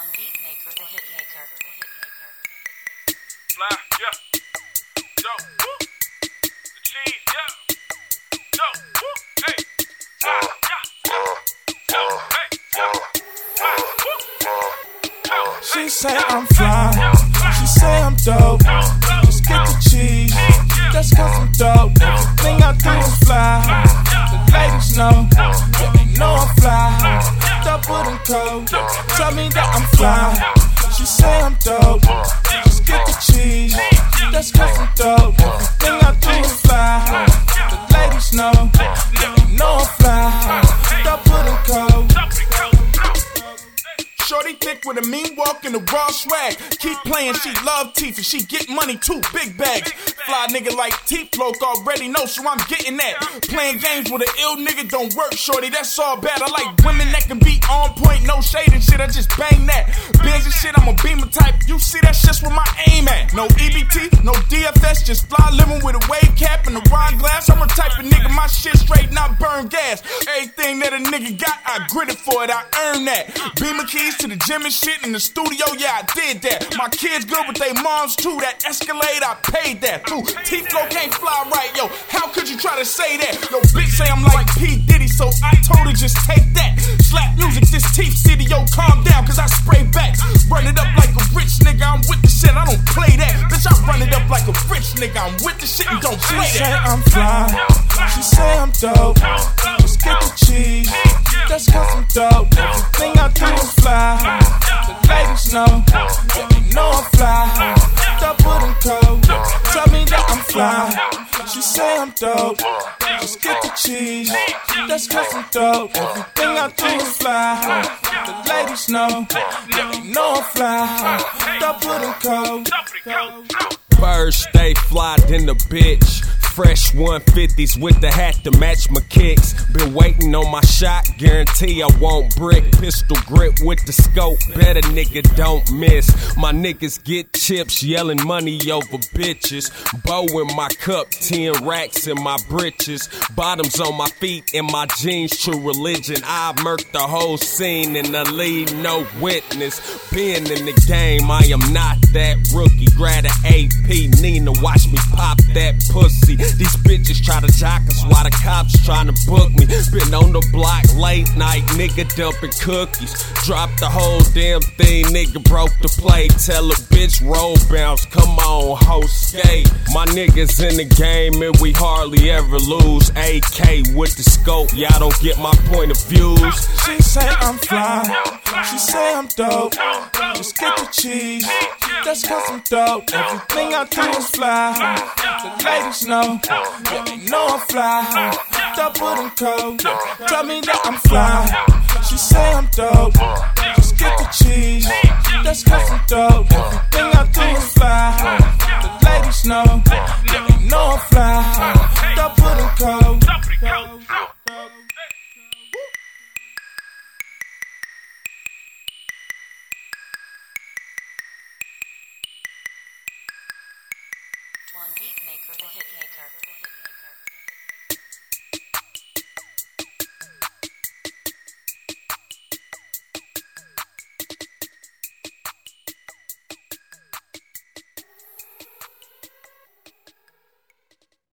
One Beatmaker, the hitmaker. Fly, yeah. Yo, woo. The cheese, yeah. Yo, woo. Hey. Fly, yeah. Yo, hey. Yo. Fly, woo. Yo, She say I'm fly, she say I'm dope. Just get the cheese, that's cause I'm dope. Everything I do is fly. The ladies know, yeah, they know I'm fly. Double and cold, tell me that I'm fly. She say I'm dope, just get the cheese, that's cause I'm dope. Everything I do is fly. The ladies know, yeah, they know I'm fly. Double and cold. Shorty thick with a mean walk and a raw swag. Keep playing, she love teeth and she get money too, big bags. Fly nigga like teeth bloke already know, so I'm getting that. Playing games with an ill nigga don't work, shorty, that's all bad. I like women that can be on point, no shade and shit, I just bang that. Benz and shit, I'm a beamer type, you see that's just where my aim at. No EBT, no DFS, just fly living with a wave cap and a wine glass. I'm a type of nigga, my shit straight, not burn gas. Everything that a nigga got, I gritted for it, I earned that. Beamer keys to the gym and shit in the studio, yeah, I did that. My kids good with their moms too, that Escalade, I paid that. Ooh, T-Flow can't fly right, yo, how could you try to say that? Yo, bitch say I'm like P. Diddy, so I told her just take that. Slap music, this Teeth City, yo, calm down, cause I spray back. Run it up like a rich nigga, I'm with the shit, I don't play that. Bitch, I run it up like a rich nigga, I'm with the shit and don't play that. She say I'm fly, she say I'm dope. Just get the cheese, that's cause I'm dope. Everything I do is fly. The ladies know, yeah, they know I'm fly. Double and cold, tell me that I'm fly. She say I'm dope, just get the cheese, that's cause I'm dope. Everything I do is fly. The ladies know, yeah, they know I'm fly. Double and cold. Birds stay fly than the bitch. Fresh 150s with the hat to match my kicks. Been waiting on my shot, guarantee I won't brick. Pistol grip with the scope, better nigga don't miss. My niggas get chips, yelling money over bitches. Bow in my cup, 10 racks in my britches. Bottoms on my feet and my jeans, true religion. I murked the whole scene and the lead, no witness. Being in the game, I am not that rookie. Grab an AP, Nina, watch me pop that pussy. These bitches try to jock us while the cops trying to book me. Been on the block late night, nigga dumping cookies. Dropped the whole damn thing, nigga broke the play. Tell a bitch roll bounce, come on, ho skate. My niggas in the game and we hardly ever lose. AK with the scope, y'all don't get my point of views. She say I'm fly, she say I'm dope. Just get the cheese, that's cause I'm dope. Everything I do is fly. The ladies know, yeah, they know I'm fly. Double and cold, tell me that I'm fly. She say I'm dope, just get the cheese, that's cause I'm dope. Everything I do is fly. The ladies know, yeah, they know I'm fly. Double and cold. One Beatmaker, the hitmaker.